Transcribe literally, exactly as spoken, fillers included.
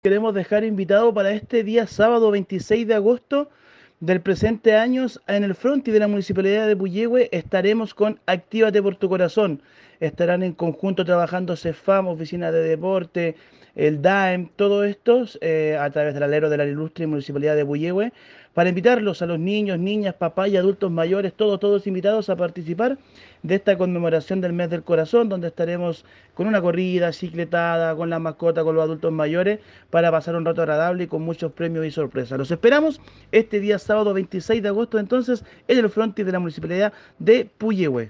Queremos dejar invitado para este día sábado veintiséis de agosto del presente año en el frontis de la Municipalidad de Puyehue. Estaremos con Actívate por tu Corazón. Estarán en conjunto trabajando CEFAM, Oficina de Deporte, el D A E M, todos estos eh, a través del alero de la ilustre Municipalidad de Puyehue, para invitarlos a los niños, niñas, papás y adultos mayores, todos, todos invitados a participar de esta conmemoración del mes del corazón, donde estaremos con una corrida, cicletada, con la mascota, con los adultos mayores, para pasar un rato agradable y con muchos premios y sorpresas. Los esperamos este día sábado veintiséis de agosto entonces en el frontis de la Municipalidad de Puyehue.